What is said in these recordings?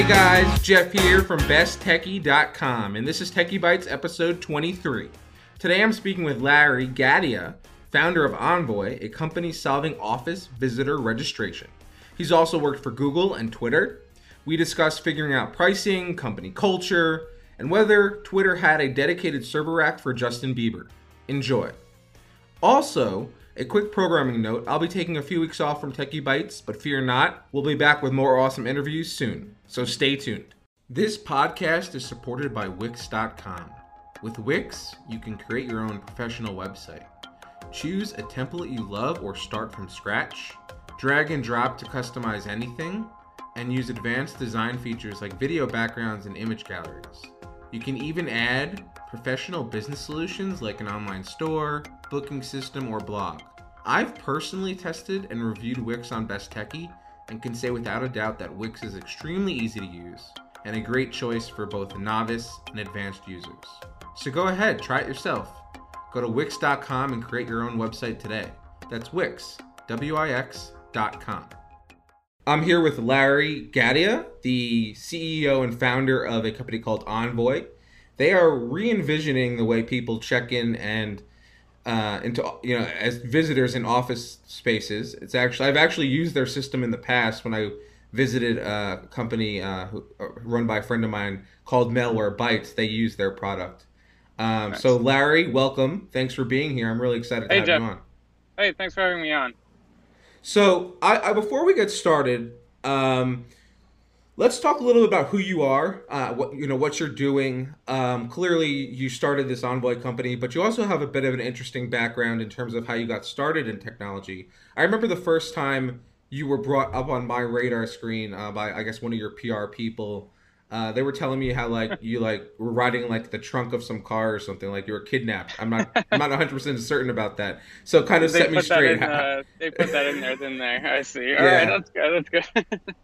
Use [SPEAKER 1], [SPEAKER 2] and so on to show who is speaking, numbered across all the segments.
[SPEAKER 1] guys, Jeff here from BestTechie.com, and this is Techie Bites episode 23. Today I'm speaking with Larry Gaddia, founder of Envoy, a company solving office visitor registration. He's also worked for Google and Twitter. We discuss figuring out pricing, company culture, and whether Twitter had a dedicated server rack for Justin Bieber. Enjoy. Also, a quick programming note, I'll be taking a few weeks off from Techie Bites, but fear not, we'll be back with more awesome interviews soon, so stay tuned. This podcast is supported by Wix.com. With Wix, you can create your own professional website. Choose a template you love or start from scratch, drag and drop to customize anything, and use advanced design features like video backgrounds and image galleries. You can even add professional business solutions like an online store, booking system, or blog. I've personally tested and reviewed Wix on Best Techie and can say without a doubt that Wix is extremely easy to use and a great choice for both novice and advanced users. So go ahead, try it yourself. Go to Wix.com and create your own website today. That's Wix, Wix.com. I'm here with Larry Gaddia, the CEO and founder of a company called Envoy. They are re-envisioning the way people check in and as visitors in office spaces. I've actually used their system in the past when I visited a company run by a friend of mine called Malwarebytes. They use their product. Nice. So Larry, welcome. Thanks for being here. I'm really excited to have
[SPEAKER 2] Jeff.
[SPEAKER 1] you on.
[SPEAKER 2] Hey, thanks for having me on.
[SPEAKER 1] So I before we get started, let's talk a little bit about who you are, what you're doing. Clearly, you started this Envoy company, but you also have a bit of an interesting background in terms of how you got started in technology. I remember the first time you were brought up on my radar screen by, I guess, one of your PR people. They were telling me how you were riding the trunk of some car or something, like you were kidnapped. I'm not 100% certain about that. So kind of set me straight.
[SPEAKER 2] They put that in there, didn't they? I see. All
[SPEAKER 1] Yeah.
[SPEAKER 2] right, that's good.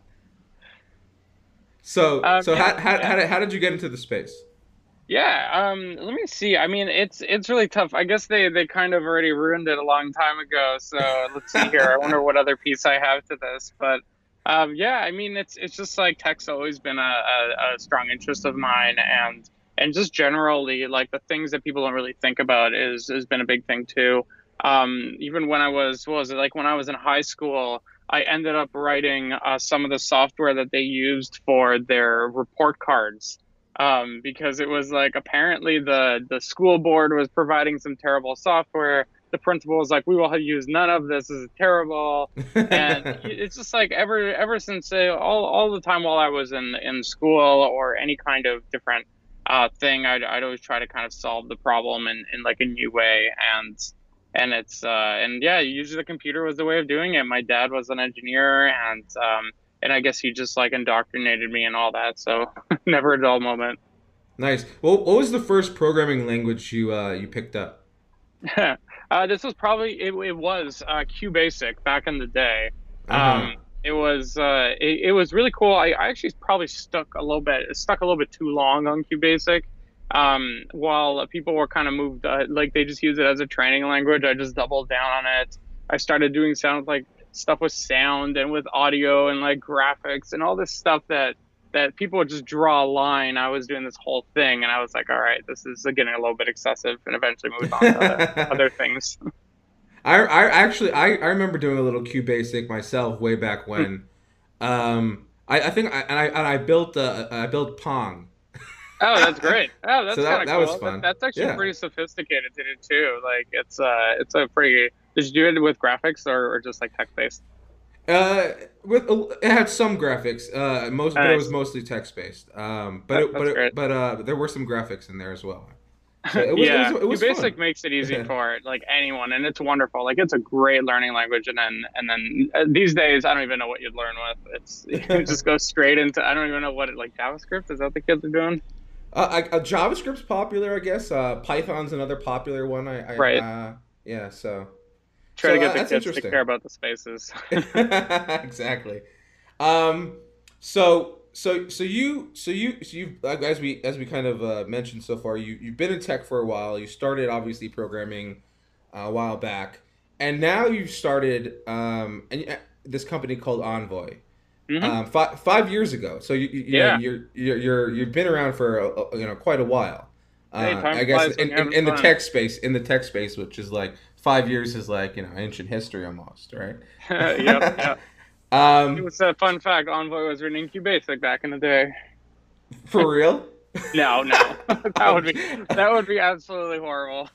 [SPEAKER 1] So how did you get into the space?
[SPEAKER 2] Yeah, let me see. I mean, it's really tough. I guess they kind of already ruined it a long time ago. So let's see here. I wonder what other piece I have to this. But yeah, I mean, it's just like tech's always been a strong interest of mine, and just generally like the things that people don't really think about has been a big thing too. Even when I was, what was it, like when I was in high school, I ended up writing some of the software that they used for their report cards, because it was like apparently the school board was providing some terrible software. The principal was like, "We will use none of this. This is terrible." And it's just like ever since all the time while I was in school or any kind of different thing, I'd always try to kind of solve the problem in like a new way. And it's and yeah, usually the computer was the way of doing it. My dad was an engineer, and I guess he just like indoctrinated me and all that. So never a dull moment.
[SPEAKER 1] Nice. Well, what was the first programming language you picked up?
[SPEAKER 2] This was probably it was QBasic back in the day.
[SPEAKER 1] Uh-huh.
[SPEAKER 2] It was really cool. I actually probably stuck a little bit too long on QBasic. While people were kind of moved, like they just use it as a training language. I just doubled down on it. I started doing stuff with sound and with audio and like graphics and all this stuff that people would just draw a line. I was doing this whole thing, and I was like, all right, this is getting a little bit excessive, and eventually moved on to other things.
[SPEAKER 1] I remember doing a little QBasic myself way back when. I think I built Pong.
[SPEAKER 2] Oh, that's great. Oh, that's
[SPEAKER 1] so
[SPEAKER 2] kind of
[SPEAKER 1] that
[SPEAKER 2] cool.
[SPEAKER 1] was fun.
[SPEAKER 2] That's actually
[SPEAKER 1] Yeah.
[SPEAKER 2] pretty sophisticated to do too. Like it's a pretty. Did you do it with graphics or just like text based?
[SPEAKER 1] It had some graphics. But it was mostly text based. But there were some graphics in there as well. So it was
[SPEAKER 2] Basic
[SPEAKER 1] fun.
[SPEAKER 2] makes it easy for like anyone, and it's wonderful. Like it's a great learning language, and then these days I don't even know what you'd learn with. It's you just go straight into I don't even know like JavaScript. Is that what the kids are doing?
[SPEAKER 1] JavaScript's popular, I guess. Python's another popular one.
[SPEAKER 2] Right.
[SPEAKER 1] Yeah. So
[SPEAKER 2] try to get the
[SPEAKER 1] that's
[SPEAKER 2] kids to care about the spaces.
[SPEAKER 1] Exactly. So you as we kind of mentioned so far, you've been in tech for a while. You started obviously programming a while back, and now you've started this company called Envoy.
[SPEAKER 2] Hmm.
[SPEAKER 1] 5 years ago. So you know
[SPEAKER 2] Yeah.
[SPEAKER 1] you've been around for quite a while.
[SPEAKER 2] Hey, time
[SPEAKER 1] I guess
[SPEAKER 2] flies when you're having fun.
[SPEAKER 1] in the tech space, which is like 5 years is like ancient history almost, right?
[SPEAKER 2] Yep. Yeah. It
[SPEAKER 1] um,
[SPEAKER 2] was a fun fact. Envoy was written in QBasic back in the day.
[SPEAKER 1] for real.
[SPEAKER 2] No, no,
[SPEAKER 1] I'm,
[SPEAKER 2] that would be absolutely horrible.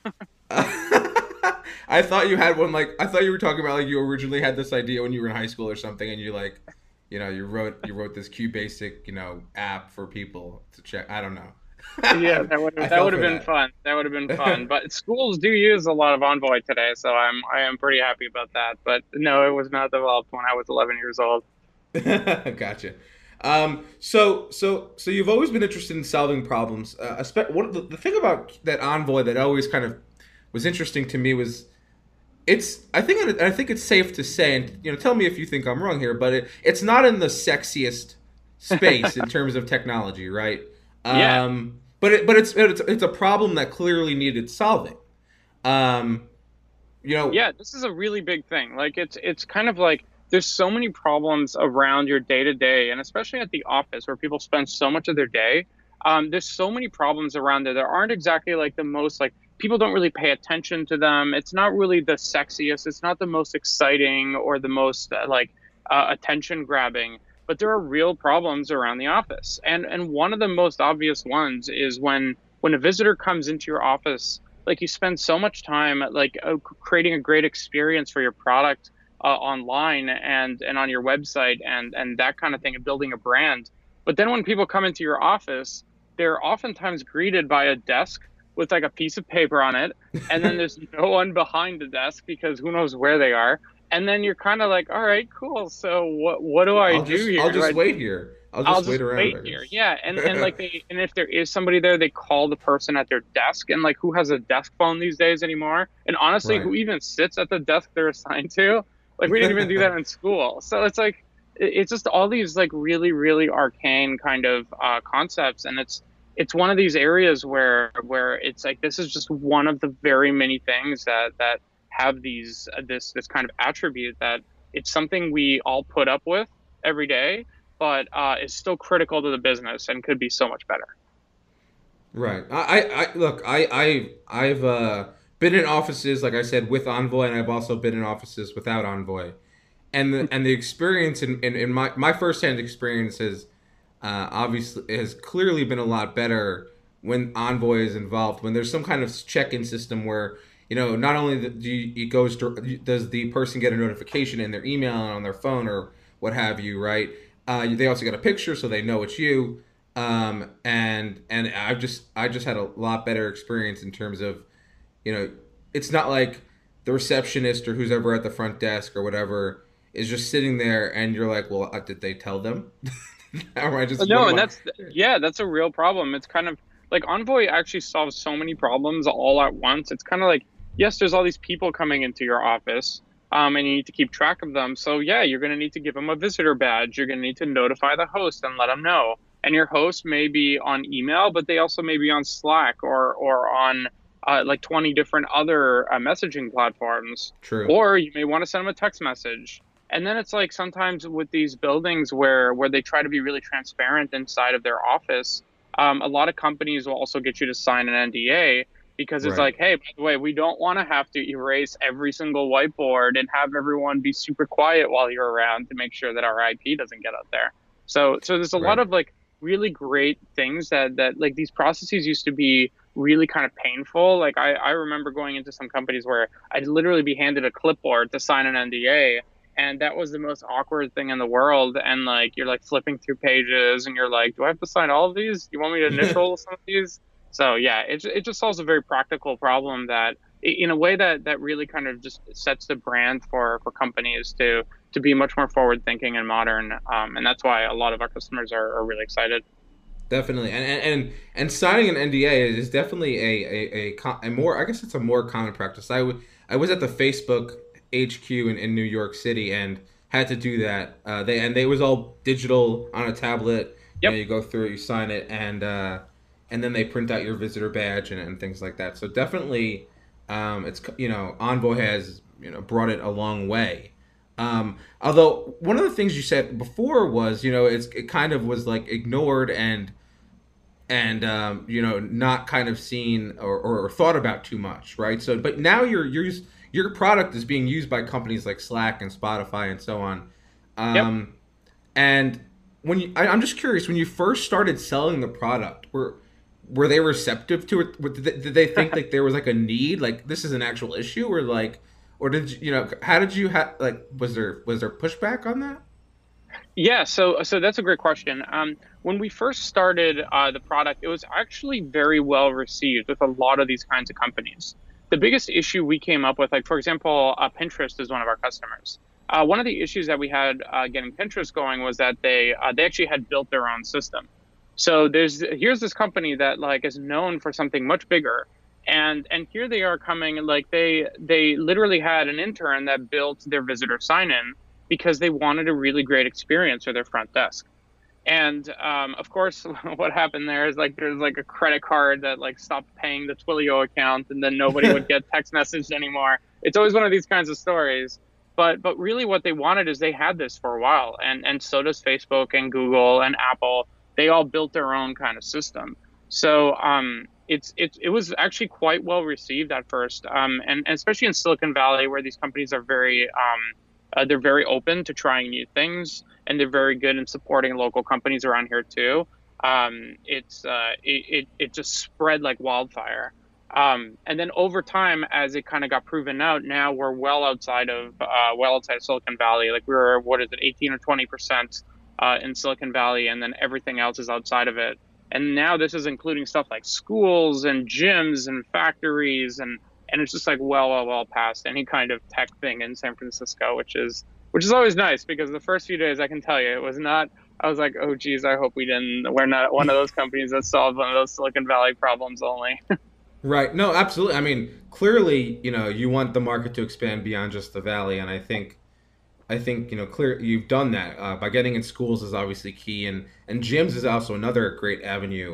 [SPEAKER 1] I thought you had one like I thought you were talking about like you originally had this idea when you were in high school or something, and you like, you wrote this QBasic app for people to check. I don't know.
[SPEAKER 2] Yeah,
[SPEAKER 1] I
[SPEAKER 2] that
[SPEAKER 1] fell
[SPEAKER 2] would have
[SPEAKER 1] for
[SPEAKER 2] been fun. That would have been fun. But schools do use a lot of Envoy today, so I am pretty happy about that. But no, it was not developed when I was 11 years old.
[SPEAKER 1] that. Gotcha. So you've always been interested in solving problems. One the thing about that Envoy that always kind of was interesting to me was I think it's safe to say, and tell me if you think I'm wrong here, but it's not in the sexiest space in terms of technology, right?
[SPEAKER 2] Yeah,
[SPEAKER 1] But it's a problem that clearly needed solving. Um, you know,
[SPEAKER 2] yeah, this is a really big thing. Like it's kind of like there's so many problems around your day to day, and especially at the office where people spend so much of their day. There's so many problems around there that aren't exactly like the most like people don't really pay attention to them. It's not really the sexiest. It's not the most exciting or the most attention grabbing. But there are real problems around the office, and one of the most obvious ones is when a visitor comes into your office like you spend so much time creating a great experience for your product online and on your website and that kind of thing and building a brand. But then when people come into your office, they're oftentimes greeted by a desk with like a piece of paper on it, and then there's no one behind the desk because who knows where they are. And then you're kind of like, all right, cool. So what do I do
[SPEAKER 1] I'll
[SPEAKER 2] here? Do
[SPEAKER 1] just
[SPEAKER 2] I
[SPEAKER 1] wait here. I'll
[SPEAKER 2] I'll
[SPEAKER 1] just wait
[SPEAKER 2] just
[SPEAKER 1] around,
[SPEAKER 2] wait
[SPEAKER 1] I
[SPEAKER 2] here. Yeah, and
[SPEAKER 1] guess.
[SPEAKER 2] and if there is somebody there, they call the person at their desk. And like, who has a desk phone these days anymore? And honestly,
[SPEAKER 1] Right.
[SPEAKER 2] who even sits at the desk they're assigned to? Like, we didn't even do that in school. So it's like it's just all these like really arcane kind of concepts, and it's one of these areas where it's like this is just one of the very many things that have this kind of attribute that it's something we all put up with every day but is still critical to the business and could be so much better.
[SPEAKER 1] Right. I look. I've been in offices, like I said, with Envoy, and I've also been in offices without Envoy. And the experience in my firsthand experience has obviously has clearly been a lot better when Envoy is involved. When there's some kind of check-in system where not only does the person get a notification in their email and on their phone or what have you, right? They also get a picture so they know it's you. And I just had a lot better experience in terms of you know it's not like the receptionist or who's ever at the front desk or whatever is just sitting there and you're like, well, did they tell them? Or I just one
[SPEAKER 2] No,
[SPEAKER 1] of
[SPEAKER 2] and
[SPEAKER 1] my
[SPEAKER 2] that's yeah, that's a real problem. It's kind of like Envoy actually solves so many problems all at once. It's kind of like yes, there's all these people coming into your office, and you need to keep track of them. So yeah, you're going to need to give them a visitor badge. You're going to need to notify the host and let them know. And your host may be on email, but they also may be on Slack or on like 20 different other messaging platforms.
[SPEAKER 1] true.
[SPEAKER 2] Or you may want to send them a text message. And then it's like sometimes with these buildings where they try to be really transparent inside of their office, a lot of companies will also get you to sign an NDA because it's
[SPEAKER 1] Right.
[SPEAKER 2] like, hey, by the way, we don't want to have to erase every single whiteboard and have everyone be super quiet while you're around to make sure that our IP doesn't get out there. So there's a lot
[SPEAKER 1] Right.
[SPEAKER 2] of like really great things that like these processes used to be really kind of painful. Like I remember going into some companies where I'd literally be handed a clipboard to sign an NDA, and that was the most awkward thing in the world. And like you're like flipping through pages and you're like, do I have to sign all of these? Do you want me to initial some of these? So yeah, it just solves a very practical problem that in a way that really kind of just sets the brand for companies to be much more forward thinking and modern, and that's why a lot of our customers are really excited.
[SPEAKER 1] Definitely, and signing an NDA is definitely a more, I guess it's a more common practice. I was at the Facebook HQ in New York City and had to do that. They it was all digital on a tablet.
[SPEAKER 2] Yep.
[SPEAKER 1] You go through it, you sign it, and then they print out your visitor badge and things like that. So definitely, it's Envoy has brought it a long way, Although one of the things you said before was, it kind of was like ignored and not kind of seen or thought about too much, right? So, but now your product is being used by companies like Slack and Spotify and so on.
[SPEAKER 2] Yep.
[SPEAKER 1] And I'm just curious, when you first started selling the product, were they receptive to it? Did they think like there was like a need, like this is an actual issue, or like, or did how did you like was there pushback on that?
[SPEAKER 2] Yeah, so that's a great question. When we first started the product, it was actually very well received with a lot of these kinds of companies. The biggest issue we came up with, like for example, Pinterest is one of our customers. One of the issues that we had getting Pinterest going was that they actually had built their own system. So here's this company that like is known for something much bigger, and here they are coming like they literally had an intern that built their visitor sign in because they wanted a really great experience for their front desk. And of course, what happened there is like there's like a credit card that like stopped paying the Twilio account, and then nobody would get text messaged anymore. It's always one of these kinds of stories. But really, what they wanted is they had this for a while, and so does Facebook and Google and Apple. They all built their own kind of system. So it was actually quite well received at first, and especially in Silicon Valley, where these companies are they're very open to trying new things, and they're very good in supporting local companies around here too. It just spread like wildfire. And then over time, as it kind of got proven out, now we're well outside of Silicon Valley. Like we were, what is it, 18 or 20% in Silicon Valley, and then everything else is outside of it. And now this is including stuff like schools and gyms and factories, and it's just like well past any kind of tech thing in San Francisco, which is always nice because the first few days I can tell you it was not. I was like, oh geez, I hope we're not one of those companies that solve one of those Silicon Valley problems only.
[SPEAKER 1] Right. No, absolutely. I mean, clearly, you want the market to expand beyond just the valley, and I think clear you've done that by getting in schools is obviously key, and gyms is also another great avenue.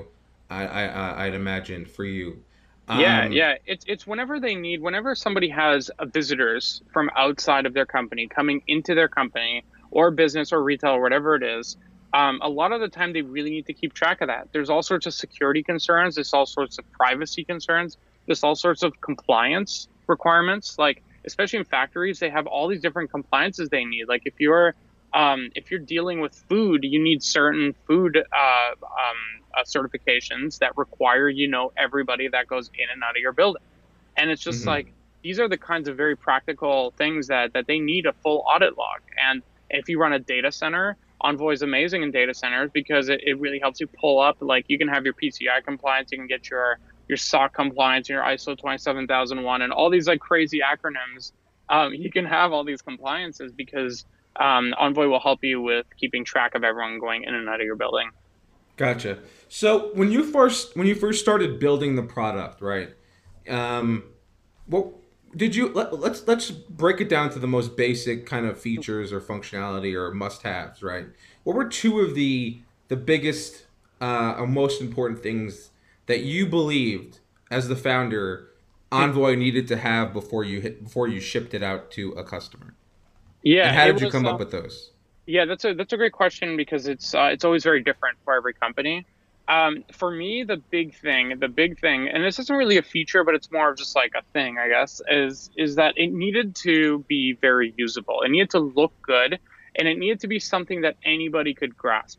[SPEAKER 1] I'd imagine for you.
[SPEAKER 2] Yeah,
[SPEAKER 1] Um,
[SPEAKER 2] yeah. It's whenever somebody has visitors from outside of their company coming into their company or business or retail or whatever it is. A lot of the time they really need to keep track of that. There's all sorts of security concerns. There's all sorts of privacy concerns. There's all sorts of compliance requirements. Like especially in factories, they have all these different compliances they need. Like if you're dealing with food, you need certain food certifications that require everybody that goes in and out of your building. And it's just
[SPEAKER 1] mhm.
[SPEAKER 2] like these are the kinds of very practical things that they need a full audit log. And if you run a data center, Envoy is amazing in data centers because it really helps you pull up, like you can have your PCI compliance, you can get your SOC compliance, your ISO 27001, and all these like crazy acronyms. You can have all these compliances because Envoy will help you with keeping track of everyone going in and out of your building.
[SPEAKER 1] Gotcha. So when you first started building the product, right? Um, what did you let's break it down to the most basic kind of features or functionality or must-haves, right? What were two of the biggest or most important things that you believed as the founder Envoy needed to have before you shipped it out to a customer? And
[SPEAKER 2] Yeah,
[SPEAKER 1] how
[SPEAKER 2] it
[SPEAKER 1] did you
[SPEAKER 2] was.
[SPEAKER 1] come up with those?
[SPEAKER 2] Yeah, that's a great question because it's always very different for every company. For me, the big thing, and this isn't really a feature, but it's more of just like a thing, I guess, is that it needed to be very usable. It needed to look good, and it needed to be something that anybody could grasp.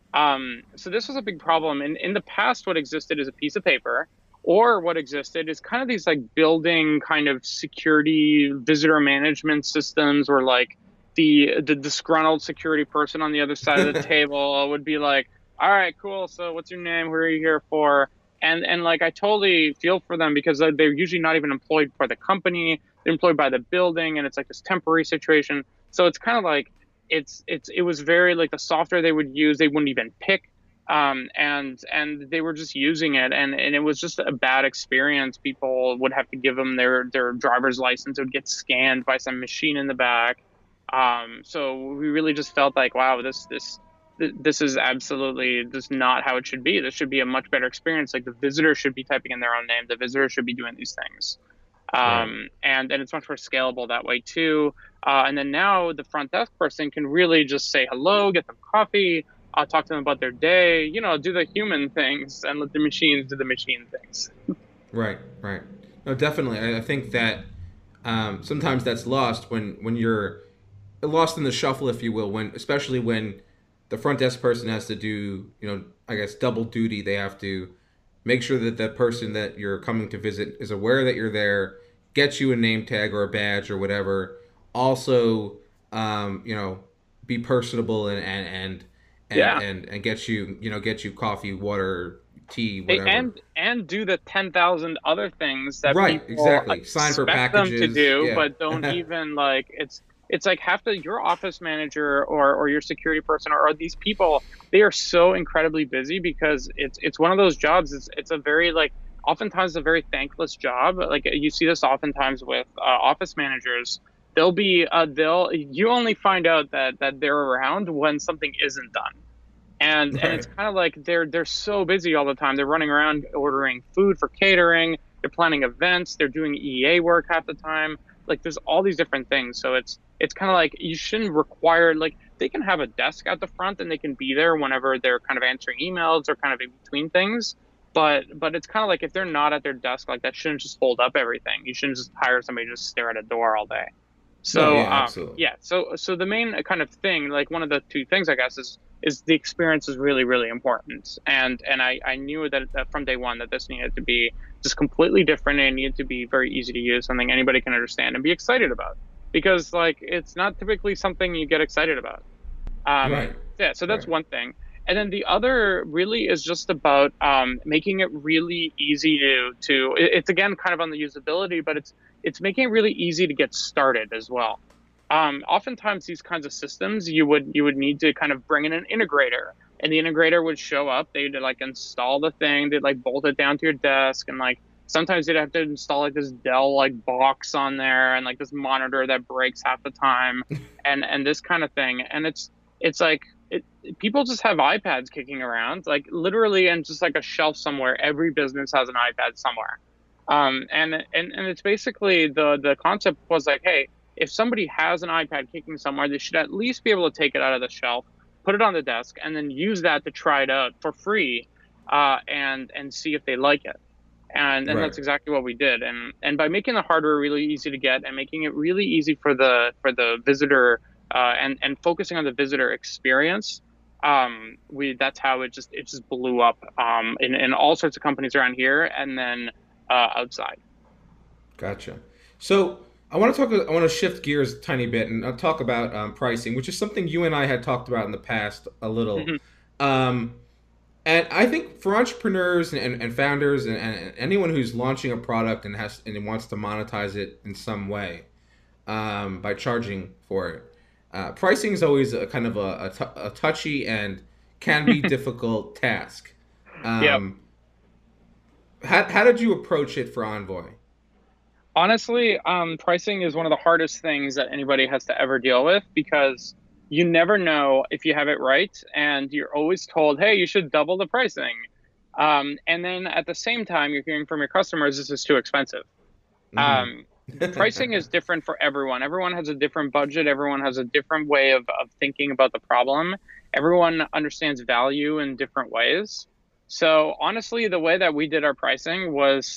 [SPEAKER 2] So this was a big problem. In the past, what existed is a piece of paper, or what existed is kind of these like building kind of security visitor management systems, or like the disgruntled security person on the other side of the table would be like, "All right, cool. So what's your name? Who are you here for?" And like I totally feel for them because they're usually not even employed for the company. They're employed by the building, and it's like this temporary situation. So it's kind of like it was very like the software they would use they wouldn't even pick, and they were just using it, and it was just a bad experience. People would have to give them their driver's license. It would get scanned by some machine in the back. So we really just felt like, wow, this is absolutely just not how it should be. This should be a much better experience. Like the visitor should be typing in their own name. The visitor should be doing these things.
[SPEAKER 1] Right.
[SPEAKER 2] And it's much more scalable that way too. And then now the front desk person can really just say hello, get them coffee, talk to them about their day, do the human things and let the machines do the machine things.
[SPEAKER 1] Right. Right. No, definitely. I think that sometimes that's lost when you're lost in the shuffle, if you will, when especially when the front desk person has to do, I guess double duty. They have to make sure that the person that you're coming to visit is aware that you're there, get you a name tag or a badge or whatever. Also, be personable
[SPEAKER 2] Yeah.
[SPEAKER 1] and get you, get you coffee, water, tea,
[SPEAKER 2] They,
[SPEAKER 1] whatever.
[SPEAKER 2] and do the 10,000 other things that
[SPEAKER 1] Right,
[SPEAKER 2] people
[SPEAKER 1] exactly. Sign for
[SPEAKER 2] expect them to
[SPEAKER 1] packages.
[SPEAKER 2] do,
[SPEAKER 1] Yeah.
[SPEAKER 2] but don't even like it's like half the your office manager or your security person or these people, they are so incredibly busy because it's one of those jobs. It's a very like oftentimes a very thankless job. Like you see this oftentimes with office managers. They'll you only find out that they're around when something isn't done, and
[SPEAKER 1] Right.
[SPEAKER 2] it's kind of like they're so busy all the time. They're running around ordering food for catering, they're planning events, they're doing EA work half the time. Like there's all these different things. So it's kind of like you shouldn't require like they can have a desk at the front and they can be there whenever they're kind of answering emails or kind of in between things. But it's kind of like if they're not at their desk, like that shouldn't just hold up everything. You shouldn't just hire somebody to just stare at a door all day.
[SPEAKER 1] No,
[SPEAKER 2] So
[SPEAKER 1] yeah, absolutely.
[SPEAKER 2] yeah, so the main kind of thing, like one of the two things I guess is the experience is really really important, and I knew that from day one that this needed to be just completely different and it needed to be very easy to use, something anybody can understand and be excited about, because like it's not typically something you get excited about.
[SPEAKER 1] Right.
[SPEAKER 2] Yeah, so that's
[SPEAKER 1] Right.
[SPEAKER 2] one thing. And then the other really is just about making it really easy it's again kind of on the usability, but it's making it really easy to get started as well. Oftentimes these kinds of systems you would need to kind of bring in an integrator, and the integrator would show up. They'd like install the thing, they'd like bolt it down to your desk, and like sometimes they'd have to install like this Dell like box on there and like this monitor that breaks half the time, and this kind of thing. And it's like people just have iPads kicking around, like literally, and just like a shelf somewhere. Every business has an iPad somewhere, and it's basically the concept was like, hey, if somebody has an iPad kicking somewhere, they should at least be able to take it out of the shelf, put it on the desk, and then use that to try it out for free, and see if they like it. And
[SPEAKER 1] Right.
[SPEAKER 2] that's exactly what we did. And by making the hardware really easy to get and making it really easy for the visitor, and focusing on the visitor experience, we that's how it just blew up, in all sorts of companies around here and then outside.
[SPEAKER 1] Gotcha. So I want to talk. I want to shift gears a tiny bit and I'll talk about pricing, which is something you and I had talked about in the past a little.
[SPEAKER 2] Mhm.
[SPEAKER 1] Um, and I think for entrepreneurs and founders and anyone who's launching a product and wants to monetize it in some way, by charging for it, pricing is always a kind of a touchy and can be difficult task.
[SPEAKER 2] Yep.
[SPEAKER 1] Um, how did you approach it for Envoy?
[SPEAKER 2] Honestly, pricing is one of the hardest things that anybody has to ever deal with, because you never know if you have it right, and you're always told, "Hey, you should double the pricing," and then at the same time, you're hearing from your customers, "This is too expensive."
[SPEAKER 1] Hmm.
[SPEAKER 2] Um, Pricing is different for everyone. Everyone has a different budget. Everyone has a different way of thinking about the problem. Everyone understands value in different ways. So honestly, the way that we did our pricing was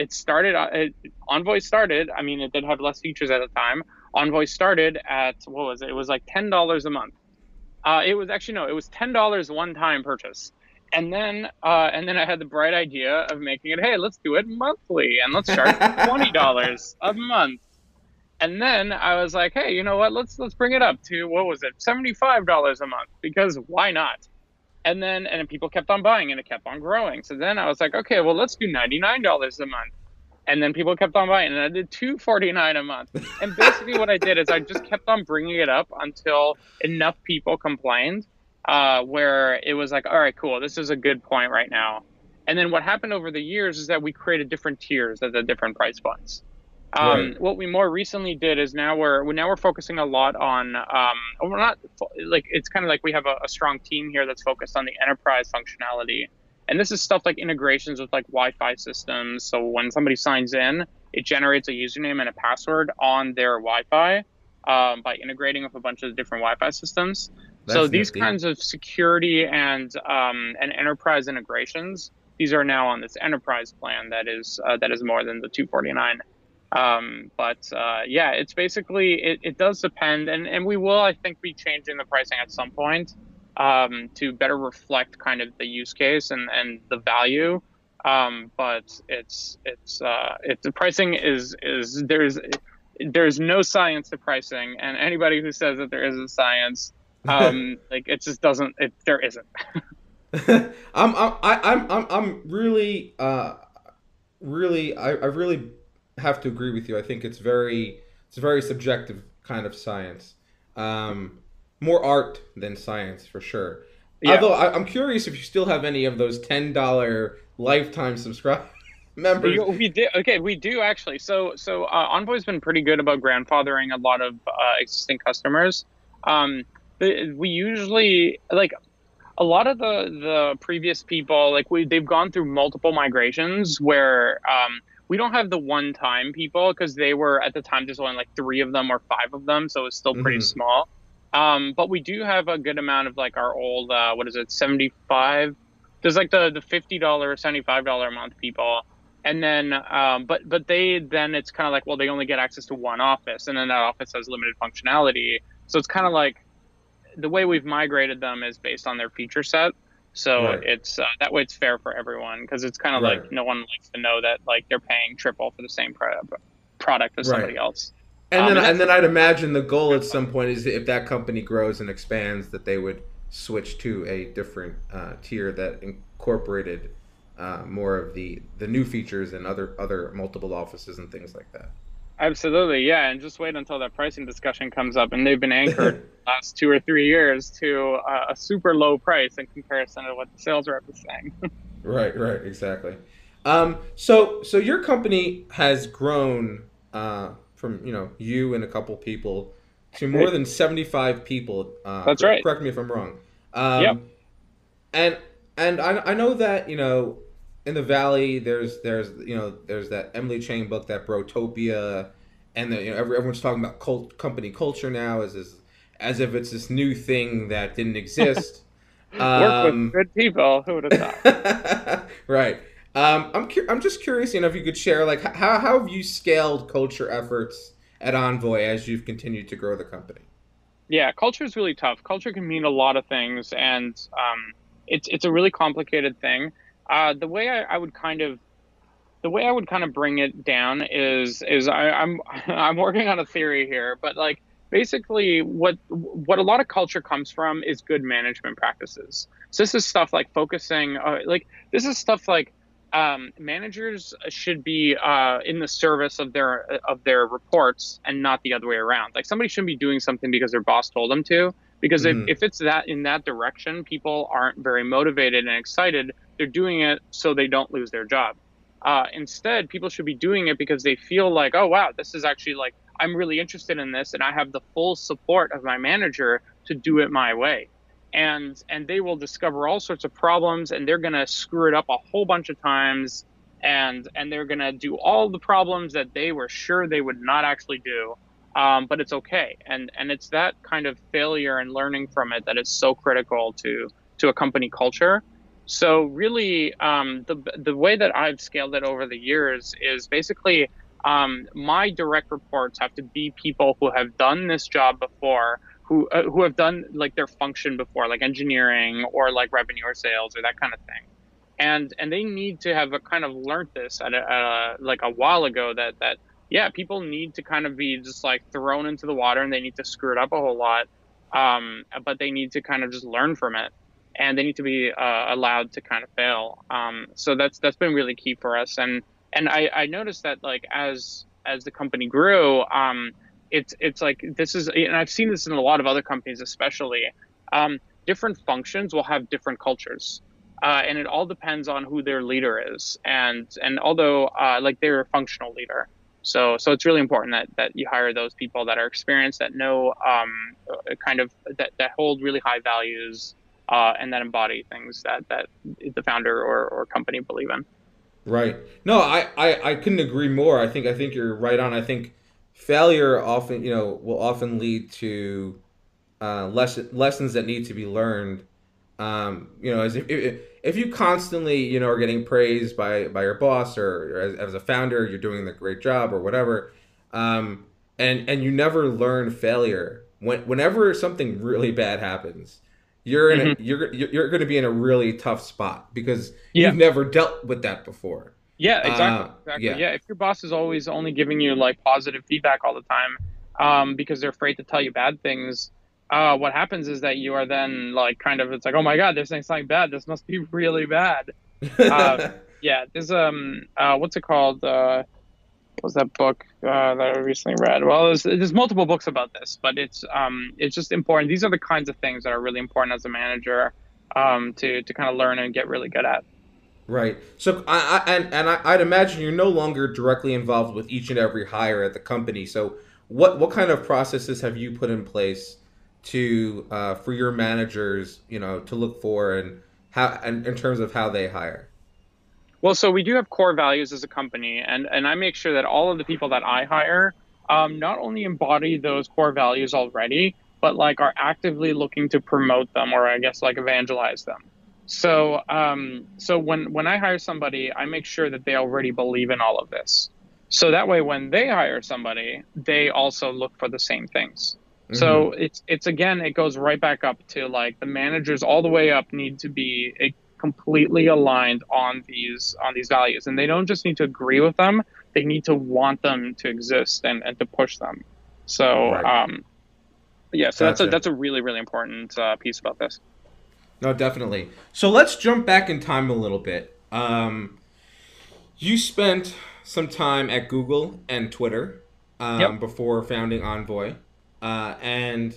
[SPEAKER 2] Envoy started. I mean, it did have less features at the time. Envoy started at what was it? It was like $10 a month. It was actually no, it was $10 one time purchase. And then I had the bright idea of making it, hey, let's do it monthly and let's charge $20 a month. And then I was like, hey, you know what? Let's bring it up to what was it? $75 a month, because why not? And then people kept on buying and it kept on growing. So then I was like, okay, well, let's do $99 a month. And then people kept on buying, and I did 249 a month. And basically, what I did is I just kept on bringing it up until enough people complained, where it was like, all right, cool, this is a good point right now. And then what happened over the years is that we created different tiers at the different price points.
[SPEAKER 1] Right.
[SPEAKER 2] What we more recently did is now we're focusing a lot on, we're not like, it's kind of like we have a strong team here that's focused on the enterprise functionality, and this is stuff like integrations with like Wi-Fi systems. So when somebody signs in, it generates a username and a password on their Wi-Fi by integrating with a bunch of different Wi-Fi systems. So
[SPEAKER 1] That's
[SPEAKER 2] these
[SPEAKER 1] nifty.
[SPEAKER 2] kinds of security and enterprise integrations, these are now on this enterprise plan that is more than the 249. Yeah, it's basically it does depend, and we will, I think, be changing the pricing at some point to better reflect kind of the use case and the value. But it's the pricing is there's no science to pricing, and anybody who says that there isn't science, like it just doesn't it there isn't.
[SPEAKER 1] I'm really really I really have to agree with you. I think it's very subjective kind of science. Um, More art than science for sure.
[SPEAKER 2] Yeah.
[SPEAKER 1] Although I'm curious if you still have any of those $10 lifetime subscribe members.
[SPEAKER 2] We did okay. We do actually. Envoy's been pretty good about grandfathering a lot of existing customers. We usually like a lot of the previous people they've gone through multiple migrations where we don't have the one time people because they were at the time there's only like three of them or five of them, so it's still pretty
[SPEAKER 1] Hmm.
[SPEAKER 2] small. But we do have a good amount of like our old what is it 75, there's like the $50 $75 a month people, and then but they then it's kind of like, well, they only get access to one office, and then that office has limited functionality, so it's kind of like the way we've migrated them is based on their feature set. So
[SPEAKER 1] Right,
[SPEAKER 2] it's that way it's fair for everyone because it's kind of like
[SPEAKER 1] right,
[SPEAKER 2] no one likes to know that like they're paying triple for the same product as
[SPEAKER 1] right.
[SPEAKER 2] somebody else.
[SPEAKER 1] And
[SPEAKER 2] And
[SPEAKER 1] then I'd imagine the goal at some point is if that company grows and expands, that they would switch to a different tier that incorporated more of the new features and other multiple offices and things like
[SPEAKER 2] absolutely, yeah. And just wait until that pricing discussion comes up, and they've been anchored
[SPEAKER 1] that.
[SPEAKER 2] last 2 or 3 years to a super low price in comparison to what the sales rep is saying.
[SPEAKER 1] Right, right, exactly. So your company has grown from you and a couple people to more than 75 people.
[SPEAKER 2] That's right.
[SPEAKER 1] Correct me if I'm wrong.
[SPEAKER 2] Yep.
[SPEAKER 1] Um, and I know that in the valley there's that Emily Chang book, that Brotopia, and everyone's talking about company culture now as if it's this new thing that didn't exist.
[SPEAKER 2] Work with
[SPEAKER 1] Um,
[SPEAKER 2] good people. Who would have thought?
[SPEAKER 1] right. I'm just curious, if you could share, like, how have you scaled culture efforts at Envoy as you've continued to grow the company?
[SPEAKER 2] Yeah, culture is really tough. Culture can mean a lot of things, and it's a really complicated thing. The way I would kind of the way I would kind of bring it down is I'm I'm working on a theory here, but like basically what a lot of culture comes from is good management practices. So this is stuff like focusing, this is stuff like managers should be in the service of their reports and not the other way around. Like somebody shouldn't be doing something because their boss told them to. Because
[SPEAKER 1] Hmm.
[SPEAKER 2] if it's that in that direction, people aren't very motivated and excited. They're doing it so they don't lose their job. Instead, people should be doing it because they feel like, oh, wow, this is actually like, I'm really interested in this and I have the full support of my manager to do it my way. And they will discover all sorts of problems and they're going to screw it up a whole bunch of times. And they're going to do all the problems that they were sure they would not actually do. But it's okay. And it's that kind of failure and learning from it that is so critical to a company culture. So really, the way that I've scaled it over the years is basically my direct reports have to be people who have done this job before, who have done like their function before, like engineering or like revenue or sales or that kind of thing. And they need to have a kind of learned this like a while ago that yeah, people need to kind of be just like thrown into the water and they need to screw it up a whole lot, but they need to kind of just learn from it and they need to be allowed to kind of fail. So that's been really key for us. And I noticed that like as the company grew, it's like this is, and I've seen this in a lot of other companies, especially. Different functions will have different cultures, and it all depends on who their leader is. And although like they're a functional leader, so it's really important that you hire those people that are experienced, that know kind of that hold really high values and that embody things that the founder or company believe in.
[SPEAKER 1] Right. No, I couldn't agree more. I think you're right on. I think failure often, will often lead to lessons that need to be learned. As if you constantly, are getting praised by your boss or as a founder, you're doing a great job or whatever, and you never learn failure. Whenever something really bad happens,
[SPEAKER 2] Hmm.
[SPEAKER 1] you're going to be in a really tough spot because
[SPEAKER 2] Yeah.
[SPEAKER 1] you've never dealt with that before.
[SPEAKER 2] Yeah, exactly. Exactly.
[SPEAKER 1] Yeah.
[SPEAKER 2] Yeah. If your boss is always only giving you like positive feedback all the time, because they're afraid to tell you bad things, what happens is that you are then like kind of, it's like, oh my God, they're saying something bad. This must be really bad. Uh, yeah, there's what's it called? What was that book that I recently read? Well, there's multiple books about this, but it's just important. These are the kinds of things that are really important as a manager, to kind of learn and get really good at.
[SPEAKER 1] Right. So I'd imagine you're no longer directly involved with each and every hire at the company. So what kind of processes have you put in place to for your managers, to look for and how and in terms of how they hire?
[SPEAKER 2] Well, so we do have core values as a company, and I make sure that all of the people that I hire, not only embody those core values already, but like are actively looking to promote them, or I guess like evangelize them. So when I hire somebody, I make sure that they already believe in all of this. So that way, when they hire somebody, they also look for the same things. So
[SPEAKER 1] Hmm.
[SPEAKER 2] it's again, it goes right back up to like the managers all the way up need to be completely aligned on these values, and they don't just need to agree with them, they need to want them to exist and to push them. So
[SPEAKER 1] Right.
[SPEAKER 2] yeah, so
[SPEAKER 1] Gotcha.
[SPEAKER 2] that's a really really important piece about this.
[SPEAKER 1] No, definitely. So let's jump back in time a little bit. You spent some time at Google and Twitter
[SPEAKER 2] Yep.
[SPEAKER 1] before founding Envoy, and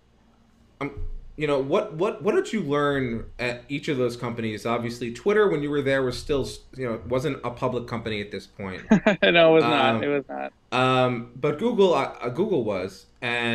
[SPEAKER 1] what did you learn at each of those companies? Obviously, Twitter when you were there was still wasn't a public company at this point.
[SPEAKER 2] No, it was not, it
[SPEAKER 1] Um,
[SPEAKER 2] was not.
[SPEAKER 1] but Google was,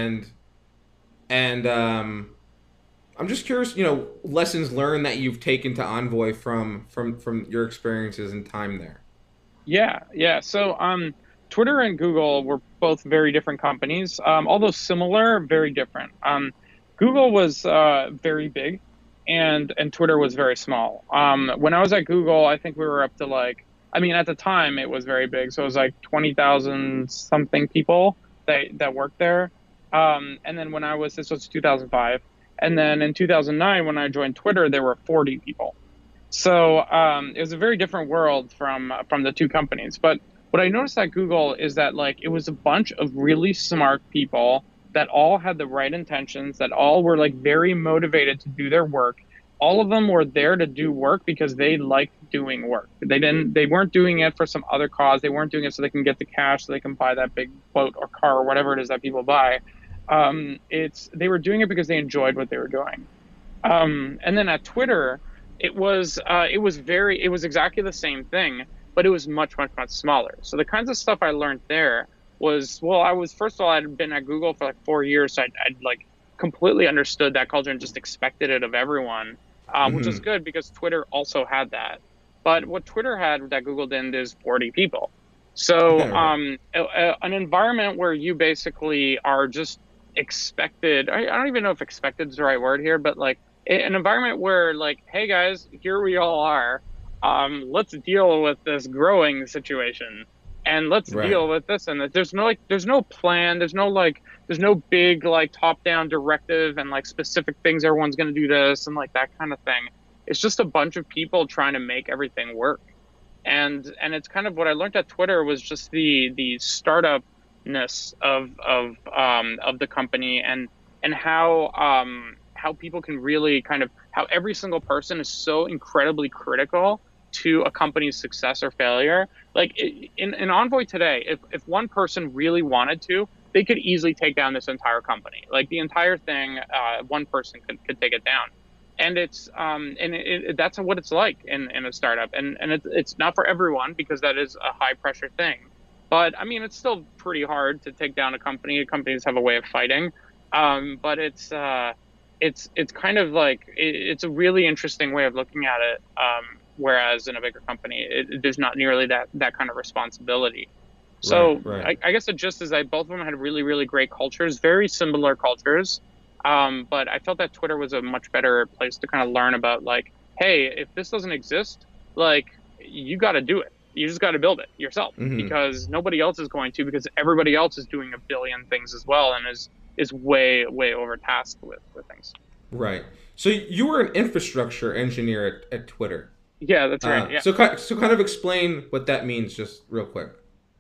[SPEAKER 1] and I'm just curious, lessons learned that you've taken to Envoy from your experiences and time there.
[SPEAKER 2] Yeah, yeah. So, Twitter and Google were both very different companies, although similar, very different. Google was very big, and Twitter was very small. When I was at Google, I think we were up to like, I mean, at the time it was very big, so it was like 20,000 something people that worked there. And then when I was, this was 2005, and then in 2009 when I joined Twitter, there were 40 people. So it was a very different world from the two companies. But what I noticed at Google is that like it was a bunch of really smart people that all had the right intentions, that all were like very motivated to do their work. All of them were there to do work because they liked doing work. They weren't doing it for some other cause. They weren't doing it so they can get the cash so they can buy that big boat or car or whatever it is that people buy. They were doing it because they enjoyed what they were doing. And then at Twitter, it was exactly the same thing, but it was much much much smaller. So the kinds of stuff I learned there was, well, I was, first of all, I'd been at Google for like 4 years, so I'd like completely understood that culture and just expected it of everyone, which was
[SPEAKER 1] Hmm.
[SPEAKER 2] good because Twitter also had that. But what Twitter had that Google didn't is 40 people. So
[SPEAKER 1] Right.
[SPEAKER 2] an environment where you basically are just expected. I don't even know if expected is the right word here, but like an environment where like, hey guys, here we all are. Let's deal with this growing situation, and let's
[SPEAKER 1] Right.
[SPEAKER 2] deal with this and that. There's no like, there's no plan. There's no big like top down directive and like specific things. Everyone's gonna do this and like that kind of thing. It's just a bunch of people trying to make everything work. And it's kind of what I learned at Twitter was just the startupness of the company, and how people can really kind of, how every single person is so incredibly critical to a company's success or failure. Like in Envoy today, if one person really wanted to, they could easily take down this entire company. Like the entire thing, one person could take it down. And that's what it's like in a startup, and it's not for everyone because that is a high pressure thing. But I mean, it's still pretty hard to take down a company. Companies have a way of fighting, but it's kind of like it's a really interesting way of looking at it. whereas in a bigger company, there's not nearly that kind of responsibility.
[SPEAKER 1] Right,
[SPEAKER 2] So
[SPEAKER 1] right.
[SPEAKER 2] I guess the gist is that both of them had really, really great cultures, very similar cultures. But I felt that Twitter was a much better place to kind of learn about like, hey, if this doesn't exist, like you got to do it. You just got to build it yourself
[SPEAKER 1] Hmm.
[SPEAKER 2] because nobody else is going to because everybody else is doing a billion things as well and is way, way overtasked with things.
[SPEAKER 1] Right. So you were an infrastructure engineer at Twitter.
[SPEAKER 2] Yeah, that's right. Yeah.
[SPEAKER 1] So kind of explain what that means, just real quick.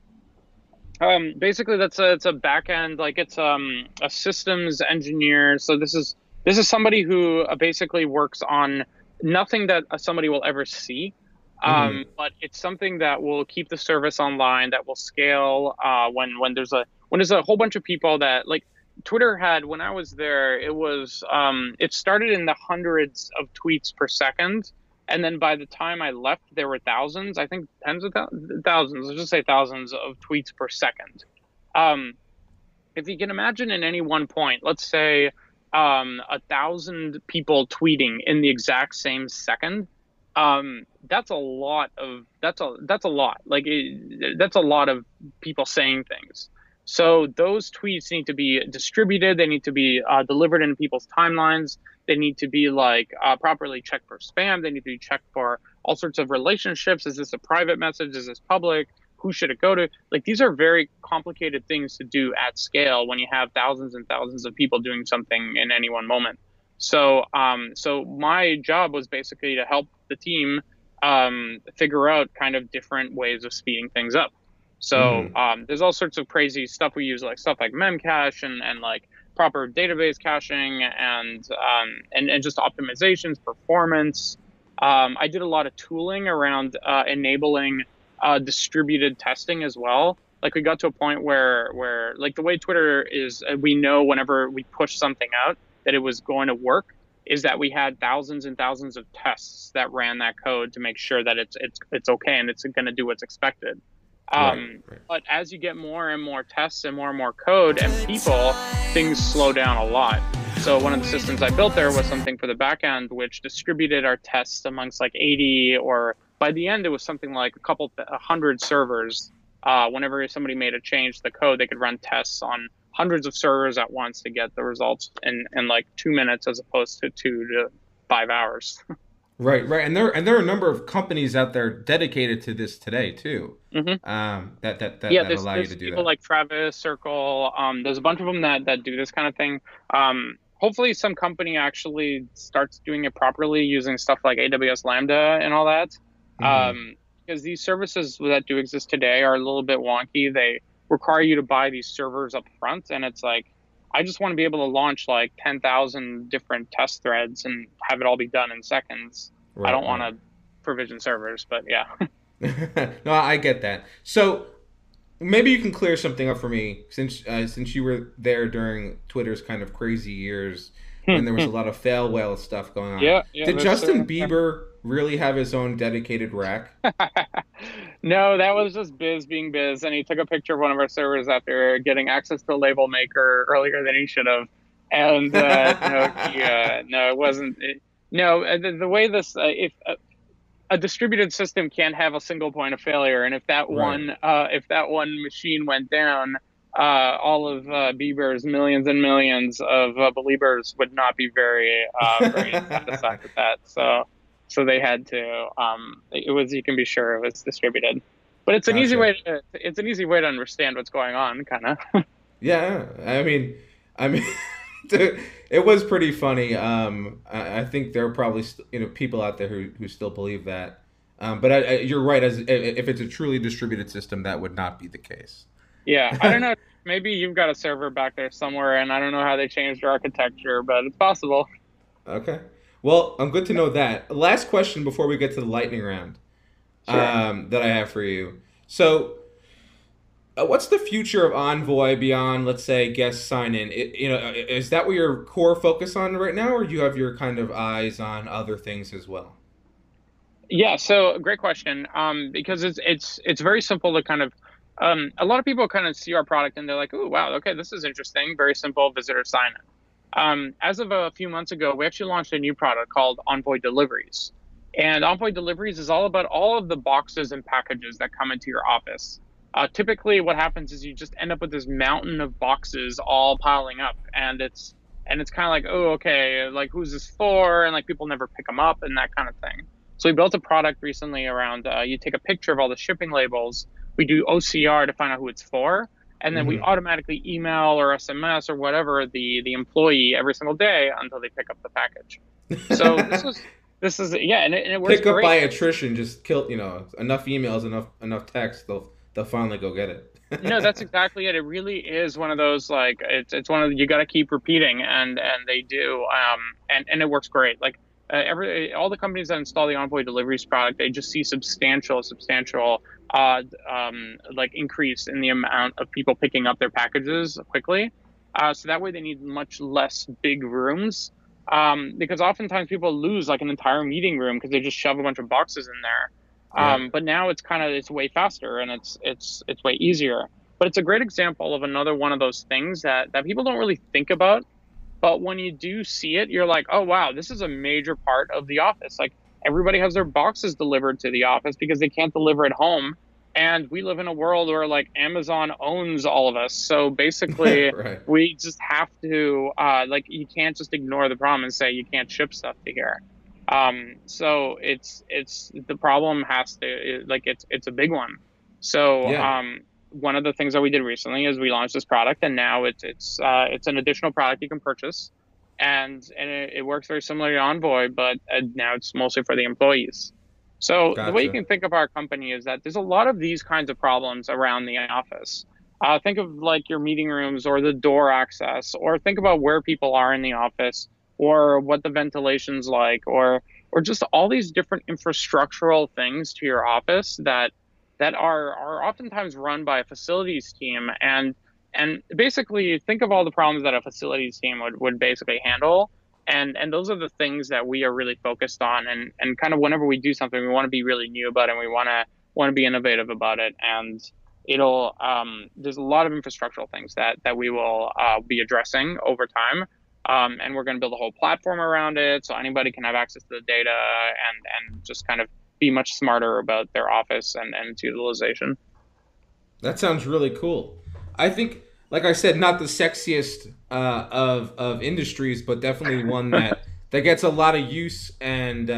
[SPEAKER 2] Basically it's a back end, like it's a systems engineer. So this is somebody who basically works on nothing that somebody will ever see.
[SPEAKER 1] Hmm.
[SPEAKER 2] But it's something that will keep the service online, that will scale when there's a whole bunch of people that like Twitter had when I was there, it started in the hundreds of tweets per second. And then by the time I left, there were thousands, I think tens of thousands, let's just say thousands of tweets per second. Um, if you can imagine in any one point, let's say 1,000 people tweeting in the exact same second, that's a lot of that's a lot. Like that's a lot of people saying things. So those tweets need to be distributed. They need to be delivered in people's timelines. They need to be like properly checked for spam. They need to be checked for all sorts of relationships. Is this a private message? Is this public? Who should it go to? Like these are very complicated things to do at scale when you have thousands and thousands of people doing something in any one moment. So my job was basically to help the team figure out kind of different ways of speeding things up. So
[SPEAKER 1] Hmm.
[SPEAKER 2] there's all sorts of crazy stuff we use, like stuff like memcache and like proper database caching and just optimizations, performance. I did a lot of tooling around enabling distributed testing as well. Like we got to a point where like the way Twitter is, we know whenever we push something out that it was going to work is that we had thousands and thousands of tests that ran that code to make sure that it's okay and it's going to do what's expected.
[SPEAKER 1] Right, right.
[SPEAKER 2] But as you get more and more tests and more code and people, things slow down a lot. So one of the systems I built there was something for the backend, which distributed our tests amongst like 80, or by the end, it was something like a hundred servers. Whenever somebody made a change to the code, they could run tests on hundreds of servers at once to get the results in like 2 minutes as opposed to 2 to 5 hours.
[SPEAKER 1] Right, right. And there are a number of companies out there dedicated to this today too.
[SPEAKER 2] Hmm. Yeah,
[SPEAKER 1] That allow you
[SPEAKER 2] there's
[SPEAKER 1] to do
[SPEAKER 2] people
[SPEAKER 1] that.
[SPEAKER 2] like Travis, Circle. There's a bunch of them that do this kind of thing. Hopefully, some company actually starts doing it properly using stuff like AWS Lambda and all that.
[SPEAKER 1] Hmm.
[SPEAKER 2] Because these services that do exist today are a little bit wonky. They require you to buy these servers up front, and it's like I just want to be able to launch like 10,000 different test threads and have it all be done in seconds. I
[SPEAKER 1] Right,
[SPEAKER 2] don't want
[SPEAKER 1] right.
[SPEAKER 2] to provision servers, but yeah.
[SPEAKER 1] No, I get that. So maybe you can clear something up for me since you were there during Twitter's kind of crazy years when there was a lot of fail whale stuff going on.
[SPEAKER 2] Yeah, yeah,
[SPEAKER 1] Did
[SPEAKER 2] that's
[SPEAKER 1] Justin Bieber really have his own dedicated rack?
[SPEAKER 2] No, that was just Biz being Biz, and he took a picture of one of our servers after getting access to a label maker earlier than he should have. And no, no, it wasn't. No, the way this, if a distributed system can't have a single point of failure, and
[SPEAKER 1] Right.
[SPEAKER 2] if that one machine went down, all of Bieber's millions and millions of believers would not be very satisfied with that. So they had to. It was, you can be sure it was distributed, but
[SPEAKER 1] Gotcha.
[SPEAKER 2] it's an easy way to understand what's going on, kind of.
[SPEAKER 1] Yeah, I mean, it was pretty funny. I think there are probably people out there who still believe that. But you're right. If it's a truly distributed system, that would not be the case.
[SPEAKER 2] Yeah, I don't know. Maybe you've got a server back there somewhere, and I don't know how they changed your architecture, but it's possible.
[SPEAKER 1] Okay. Well, I'm good to know that. Last question before we get to the lightning round
[SPEAKER 2] Sure.
[SPEAKER 1] that I have for you. So, what's the future of Envoy beyond, let's say, guest sign in? Is that what your core focus on right now, or do you have your kind of eyes on other things as well?
[SPEAKER 2] Yeah, so great question. Because it's very simple to kind of a lot of people kind of see our product and they're like, "Oh, wow, okay, this is interesting. Very simple visitor sign-in." As of a few months ago, we actually launched a new product called Envoy Deliveries. And Envoy Deliveries is all about all of the boxes and packages that come into your office. Typically, what happens is you just end up with this mountain of boxes all piling up, and it's kind of like, oh, okay, like who's this for? And like people never pick them up and that kind of thing. So we built a product recently around you take a picture of all the shipping labels. We do OCR to find out who it's for, and then we
[SPEAKER 1] Hmm.
[SPEAKER 2] automatically email or SMS or whatever the employee every single day until they pick up the package. So this is yeah, and it works
[SPEAKER 1] Pick up by
[SPEAKER 2] great.
[SPEAKER 1] attrition, just kill, enough emails, enough text, they'll finally go get
[SPEAKER 2] No, that's
[SPEAKER 1] it.
[SPEAKER 2] exactly it. It really is one of those like it's one of you got to keep repeating, and they do, and it works great. Like every all the companies that install the Envoy Deliveries product, they just see substantial like increase in the amount of people picking up their packages quickly. So that way they need much less big rooms. Because oftentimes people lose like an entire meeting room because they just shove a bunch of boxes in there.
[SPEAKER 1] Yeah.
[SPEAKER 2] But now it's kind of it's way faster and it's way easier. But it's a great example of another one of those things that people don't really think about. But when you do see it, you're like, oh wow, this is a major part of the office. Like everybody has their boxes delivered to the office because they can't deliver at home. And we live in a world where like Amazon owns all of us. So basically
[SPEAKER 1] Right.
[SPEAKER 2] we just have to like you can't just ignore the problem and say you can't ship stuff to here. So it's the problem has to like it's a big one. So
[SPEAKER 1] Yeah.
[SPEAKER 2] one of the things that we did recently is we launched this product, and now it's an additional product you can purchase, and it works very similar to Envoy, but now it's mostly for the employees. So the way you
[SPEAKER 1] Gotcha.
[SPEAKER 2] can think of our company is that there's a lot of these kinds of problems around the office. Think of like your meeting rooms or the door access, or think about where people are in the office, or what the ventilation's like, or just all these different infrastructural things to your office that are oftentimes run by a facilities team, and basically think of all the problems that a facilities team would basically handle, and those are the things that we are really focused on, and kind of whenever we do something we want to be really new about it, and we want to be innovative about it, and it'll there's a lot of infrastructural things that we will be addressing over time, and we're going to build a whole platform around it so anybody can have access to the data and just kind of be much smarter about their office and its utilization.
[SPEAKER 1] That sounds really cool. I think, like I said, not the sexiest of industries, but definitely one that gets a lot of use and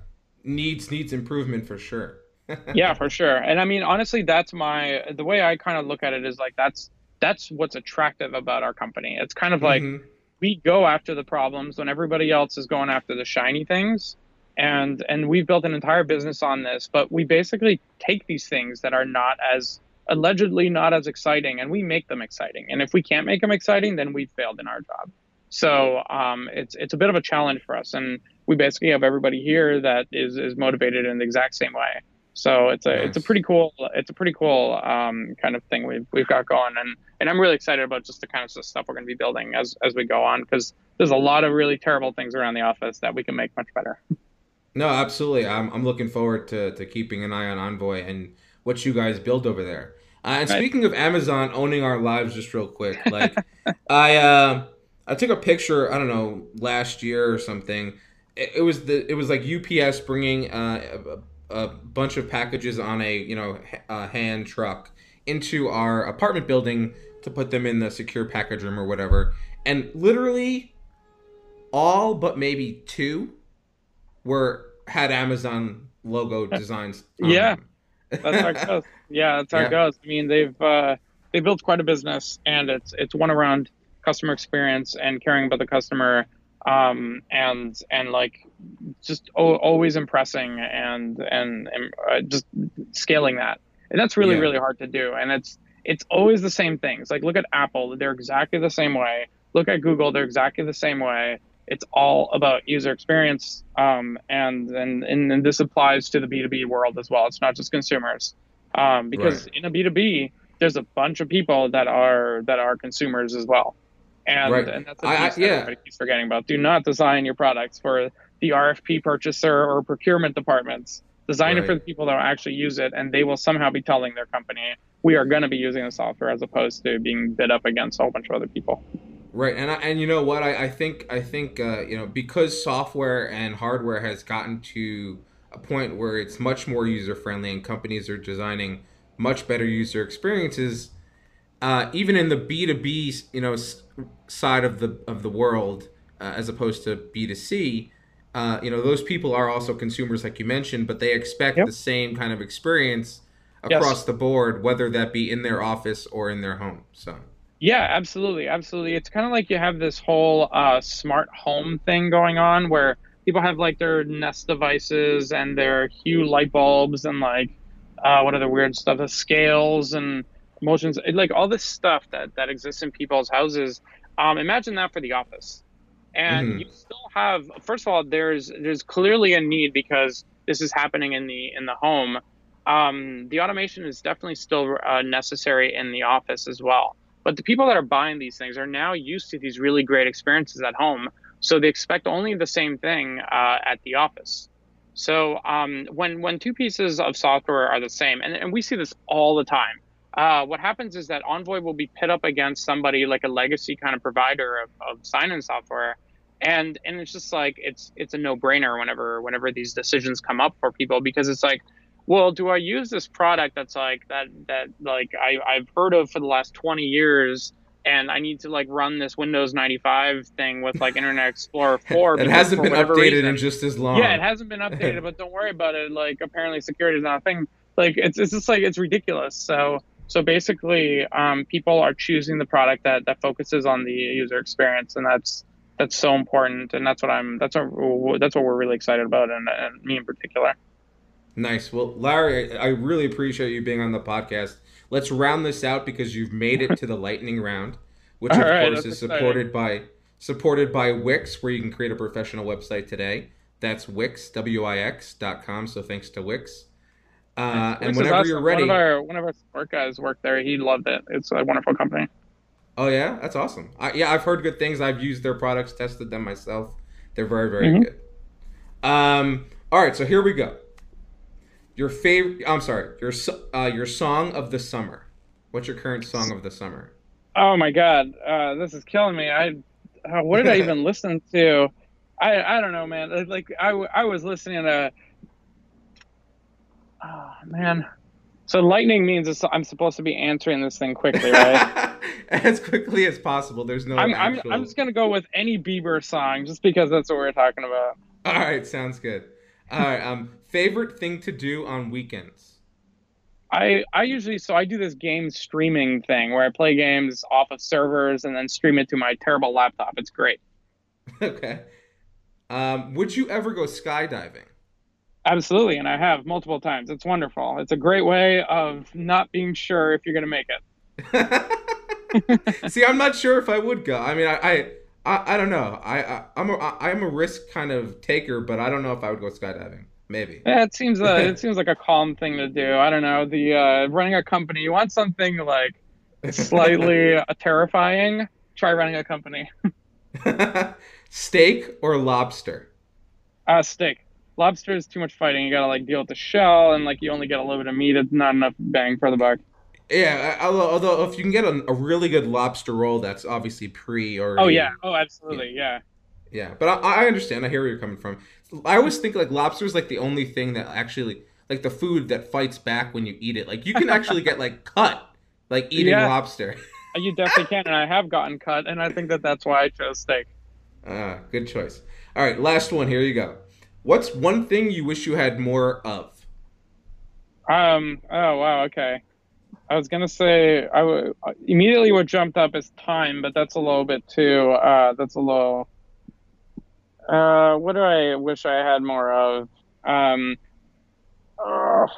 [SPEAKER 1] needs improvement for sure.
[SPEAKER 2] Yeah, for sure. And I mean, honestly, that's my the way I kind of look at it is like that's what's attractive about our company. It's kind of like
[SPEAKER 1] Hmm.
[SPEAKER 2] we go after the problems when everybody else is going after the shiny things. And we've built an entire business on this, but we basically take these things that are not as allegedly not as exciting and we make them exciting. And if we can't make them exciting, then we've failed in our job. So it's a bit of a challenge for us, and we basically have everybody here that is motivated in the exact same way. So
[SPEAKER 1] Nice.
[SPEAKER 2] it's a pretty cool kind of thing we've got going, and I'm really excited about just the kind of stuff we're going to be building as we go on, because there's a lot of really terrible things around the office that we can make much better.
[SPEAKER 1] No, absolutely. I'm looking forward to keeping an eye on Envoy and what you guys build over there. And
[SPEAKER 2] Right.
[SPEAKER 1] speaking of Amazon owning our lives, just real quick, like I took a picture. I don't know, last year or something. It was like UPS bringing a bunch of packages on a a hand truck into our apartment building to put them in the secure package room or whatever, and literally all but maybe two were had Amazon logo designs on
[SPEAKER 2] Yeah,
[SPEAKER 1] them.
[SPEAKER 2] that's how it goes. Yeah, that's how it
[SPEAKER 1] Yeah,
[SPEAKER 2] goes. I mean, they built quite a business, and it's one around customer experience and caring about the customer, and like just always impressing and just scaling that. And that's really
[SPEAKER 1] yeah,
[SPEAKER 2] really hard to do. And it's always the same things. Like look at Apple, they're exactly the same way. Look at Google, they're exactly the same way. It's all about user experience, and this applies to the B2B world as well. It's not just consumers,
[SPEAKER 1] right.
[SPEAKER 2] because in a B2B there's a bunch of people that are consumers as well,
[SPEAKER 1] Right.
[SPEAKER 2] and that's a piece that
[SPEAKER 1] Yeah.
[SPEAKER 2] everybody keeps forgetting about. Do not design your products for the RFP purchaser or procurement departments. Design it for
[SPEAKER 1] Right.
[SPEAKER 2] the people that will actually use it, and they will somehow be telling their company we are going to be using the software, as opposed to being bid up against a whole bunch of other people.
[SPEAKER 1] Right. And you know what? I think because software and hardware has gotten to a point where it's much more user friendly and companies are designing much better user experiences, even in the B2B, side of the world, as opposed to B2C. Those people are also consumers, like you mentioned, but they expect
[SPEAKER 2] Yep.
[SPEAKER 1] the same kind of experience
[SPEAKER 2] Yes.
[SPEAKER 1] across the board, whether that be in their office or in their home. So,
[SPEAKER 2] Yeah, absolutely, absolutely. It's kind of like you have this whole smart home thing going on where people have like their Nest devices and their Hue light bulbs and like what other weird stuff, the scales and motions, like all this stuff that exists in people's houses. Imagine that for the office. And you
[SPEAKER 1] mhm.
[SPEAKER 2] still have, first of all, there's clearly a need because this is happening in the home. The automation is definitely still necessary in the office as well. But the people that are buying these things are now used to these really great experiences at home, so they expect only the same thing at the office. So when two pieces of software are the same, and we see this all the time, what happens is that Envoy will be pit up against somebody like a legacy kind of provider of sign-in software, and it's just like it's a no-brainer whenever these decisions come up for people because it's like, well, do I use this product that's like that like I've heard of for the last 20 years and I need to like run this Windows 95 thing with like Internet Explorer 4
[SPEAKER 1] That
[SPEAKER 2] because
[SPEAKER 1] hasn't
[SPEAKER 2] for
[SPEAKER 1] been
[SPEAKER 2] whatever
[SPEAKER 1] updated in
[SPEAKER 2] reason,
[SPEAKER 1] just as
[SPEAKER 2] yeah, it
[SPEAKER 1] long.
[SPEAKER 2] hasn't been updated, but don't worry about it. Like apparently security is not a thing. Like it's just like it's ridiculous. So basically, people are choosing the product that focuses on the user experience, and that's so important, and that's what we're really excited about, and me in particular.
[SPEAKER 1] Nice. Well, Larry, I really appreciate you being on the podcast. Let's round this out because you've made it to the lightning round, which
[SPEAKER 2] All
[SPEAKER 1] of
[SPEAKER 2] right,
[SPEAKER 1] course
[SPEAKER 2] that's
[SPEAKER 1] is
[SPEAKER 2] exciting.
[SPEAKER 1] supported by Wix, where you can create a professional website today. That's Wix, Wix.com. So thanks to Wix.
[SPEAKER 2] Nice.
[SPEAKER 1] And
[SPEAKER 2] Wix is
[SPEAKER 1] whenever you're
[SPEAKER 2] awesome. One of
[SPEAKER 1] ready,
[SPEAKER 2] our one of our support guys worked there. He loved it. It's a wonderful company.
[SPEAKER 1] oh yeah, that's awesome. Yeah, I've heard good things. I've used their products, tested them myself. They're very, very
[SPEAKER 2] Hmm.
[SPEAKER 1] good. All right, so here we go. Your favorite? I'm sorry. Your song of the summer. What's your current song of the summer?
[SPEAKER 2] Oh my God, this is killing me. What did I even listen to? I don't know, man. Like I was listening to. Oh man. So lightning means I'm supposed to be answering this thing quickly, right?
[SPEAKER 1] As quickly as possible. There's no
[SPEAKER 2] I'm
[SPEAKER 1] actual.
[SPEAKER 2] just gonna go with any Bieber song just because that's what we're talking about.
[SPEAKER 1] All right, sounds good. All right. Favorite thing to do on weekends.
[SPEAKER 2] I usually I do this game streaming thing where I play games off of servers and then stream it to my terrible laptop. It's great.
[SPEAKER 1] Okay. Would you ever go skydiving?
[SPEAKER 2] Absolutely, and I have multiple times. It's wonderful. It's a great way of not being sure if you're gonna make it.
[SPEAKER 1] See, I'm not sure if I would go. I mean, I don't know. I'm a risk kind of taker, but I don't know if I would go skydiving. Maybe.
[SPEAKER 2] Yeah, it seems like a calm thing to do. I don't know. The running a company, you want something like slightly terrifying. Try running a company.
[SPEAKER 1] Steak or lobster?
[SPEAKER 2] Steak. Lobster is too much fighting. You gotta like deal with the shell, and like you only get a little bit of meat. It's not enough bang for the buck.
[SPEAKER 1] Yeah, although if you can get a really good lobster roll, that's obviously pre
[SPEAKER 2] Oh yeah.
[SPEAKER 1] already.
[SPEAKER 2] Oh,
[SPEAKER 1] Yeah,
[SPEAKER 2] absolutely. Yeah.
[SPEAKER 1] yeah. But I understand. I hear where you're coming from. I always think like lobster is like the only thing that actually like the food that fights back when you eat it. Like you can actually get like cut like eating
[SPEAKER 2] Yeah.
[SPEAKER 1] lobster.
[SPEAKER 2] You definitely can, and I have gotten cut, and I think that's why I chose steak.
[SPEAKER 1] Good choice. All right, last one. Here you go. What's one thing you wish you had more of?
[SPEAKER 2] Oh wow. Okay. I was gonna say immediately what jumped up is time, but that's a little bit too. That's a little. What do I wish I had more of? Um, uh,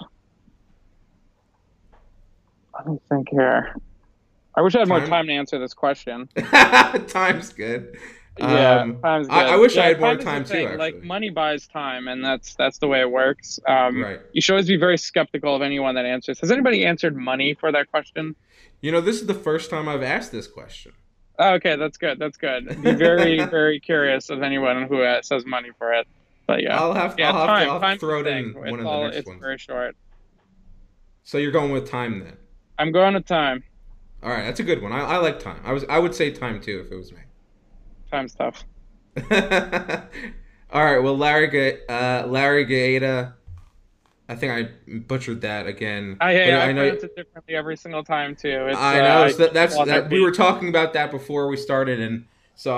[SPEAKER 2] Let me think here. I wish I had more
[SPEAKER 1] Time.
[SPEAKER 2] time to answer this question.
[SPEAKER 1] Time's good.
[SPEAKER 2] Yeah, time's
[SPEAKER 1] I
[SPEAKER 2] good.
[SPEAKER 1] wish I
[SPEAKER 2] Yeah,
[SPEAKER 1] had more
[SPEAKER 2] time is the
[SPEAKER 1] time too,
[SPEAKER 2] thing. Like
[SPEAKER 1] actually.
[SPEAKER 2] money buys time, and that's the way it works.
[SPEAKER 1] Right.
[SPEAKER 2] You should always be very skeptical of anyone that answers. Has anybody answered money for that question?
[SPEAKER 1] This is the first time I've asked this question.
[SPEAKER 2] Oh, okay, that's good. That's good. Be very, very curious of anyone who says money for it. But yeah, yeah,
[SPEAKER 1] I'll have to
[SPEAKER 2] time's the
[SPEAKER 1] throw it
[SPEAKER 2] thing.
[SPEAKER 1] in one of the next
[SPEAKER 2] It's
[SPEAKER 1] ones.
[SPEAKER 2] very short.
[SPEAKER 1] So you're going with time then.
[SPEAKER 2] I'm going to time.
[SPEAKER 1] All right, that's a good one. I like time. I would say time too if it was me.
[SPEAKER 2] Time's tough.
[SPEAKER 1] All right, well, Larry Gaeta, I think I butchered that again.
[SPEAKER 2] I
[SPEAKER 1] I know.
[SPEAKER 2] pronounce it differently every single time too. It's
[SPEAKER 1] I know. So that's
[SPEAKER 2] on their
[SPEAKER 1] that. We were talking about that before we started, and so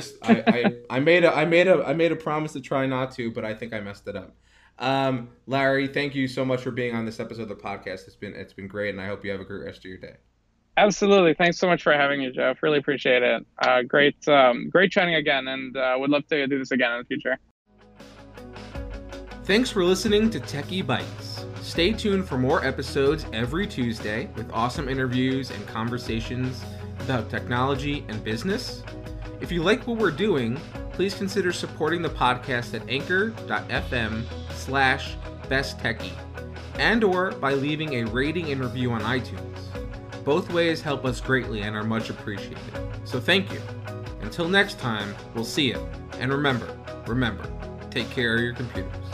[SPEAKER 1] I made a promise to try not to, but I think I messed it up. Larry, thank you so much for being on this episode of the podcast. It's been great, and I hope you have a great rest of your day.
[SPEAKER 2] Absolutely. Thanks so much for having me, Jeff. Really appreciate it. Great chatting again, and would love to do this again in the future.
[SPEAKER 1] Thanks for listening to Techie Bites. Stay tuned for more episodes every Tuesday with awesome interviews and conversations about technology and business. If you like what we're doing, please consider supporting the podcast at anchor.fm/besttechie and or by leaving a rating and review on iTunes. Both ways help us greatly and are much appreciated. So thank you. Until next time, we'll see you. And remember, take care of your computers.